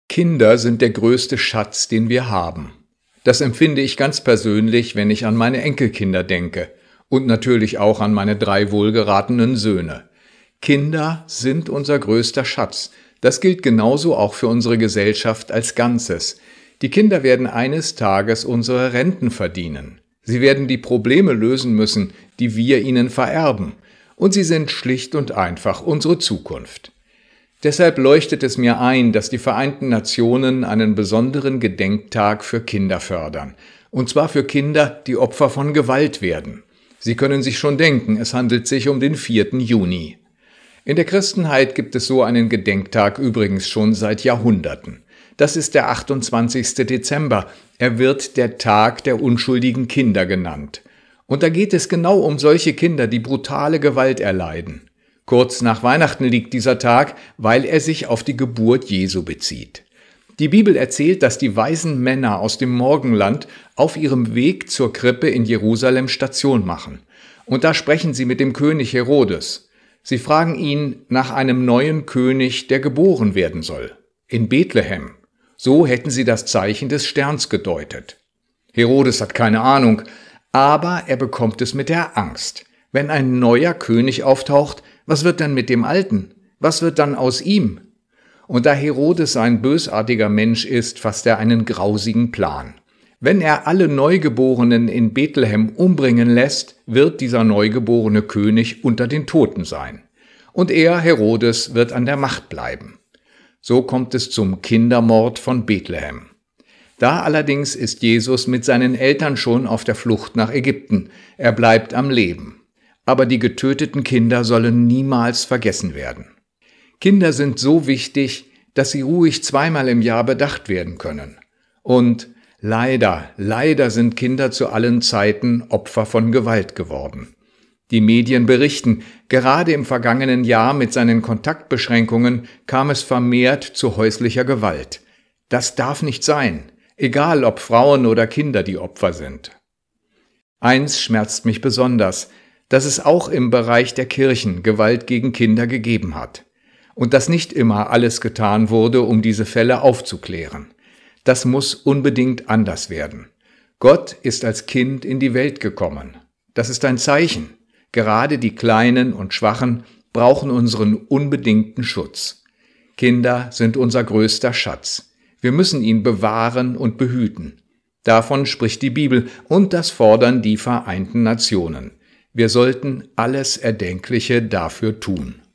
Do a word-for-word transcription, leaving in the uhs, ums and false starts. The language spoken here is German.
Kinder sind der größte Schatz, den wir haben. Das empfinde ich ganz persönlich, wenn ich an meine Enkelkinder denke und natürlich auch an meine drei wohlgeratenen Söhne. Kinder sind unser größter Schatz. Das gilt genauso auch für unsere Gesellschaft als Ganzes. Die Kinder werden eines Tages unsere Renten verdienen. Sie werden die Probleme lösen müssen, die wir ihnen vererben. Und sie sind schlicht und einfach unsere Zukunft. Deshalb leuchtet es mir ein, dass die Vereinten Nationen einen besonderen Gedenktag für Kinder fördern. Und zwar für Kinder, die Opfer von Gewalt werden. Sie können sich schon denken, es handelt sich um den vierten Juni. In der Christenheit gibt es so einen Gedenktag übrigens schon seit Jahrhunderten. Das ist der achtundzwanzigste Dezember. Er wird der Tag der unschuldigen Kinder genannt. Und da geht es genau um solche Kinder, die brutale Gewalt erleiden. Kurz nach Weihnachten liegt dieser Tag, weil er sich auf die Geburt Jesu bezieht. Die Bibel erzählt, dass die weisen Männer aus dem Morgenland auf ihrem Weg zur Krippe in Jerusalem Station machen. Und da sprechen sie mit dem König Herodes. Sie fragen ihn nach einem neuen König, der geboren werden soll. In Bethlehem. So hätten sie das Zeichen des Sterns gedeutet. Herodes hat keine Ahnung, aber er bekommt es mit der Angst. Wenn ein neuer König auftaucht, was wird dann mit dem Alten? Was wird dann aus ihm? Und da Herodes ein bösartiger Mensch ist, fasst er einen grausigen Plan. Wenn er alle Neugeborenen in Bethlehem umbringen lässt, wird dieser neugeborene König unter den Toten sein. Und er, Herodes, wird an der Macht bleiben. So kommt es zum Kindermord von Bethlehem. Da allerdings ist Jesus mit seinen Eltern schon auf der Flucht nach Ägypten. Er bleibt am Leben. Aber die getöteten Kinder sollen niemals vergessen werden. Kinder sind so wichtig, dass sie ruhig zweimal im Jahr bedacht werden können. Und leider, leider sind Kinder zu allen Zeiten Opfer von Gewalt geworden. Die Medien berichten, gerade im vergangenen Jahr mit seinen Kontaktbeschränkungen kam es vermehrt zu häuslicher Gewalt. Das darf nicht sein, egal ob Frauen oder Kinder die Opfer sind. Eins schmerzt mich besonders, dass es auch im Bereich der Kirchen Gewalt gegen Kinder gegeben hat und dass nicht immer alles getan wurde, um diese Fälle aufzuklären. Das muss unbedingt anders werden. Gott ist als Kind in die Welt gekommen. Das ist ein Zeichen. Gerade die Kleinen und Schwachen brauchen unseren unbedingten Schutz. Kinder sind unser größter Schatz. Wir müssen ihn bewahren und behüten. Davon spricht die Bibel und das fordern die Vereinten Nationen. Wir sollten alles Erdenkliche dafür tun.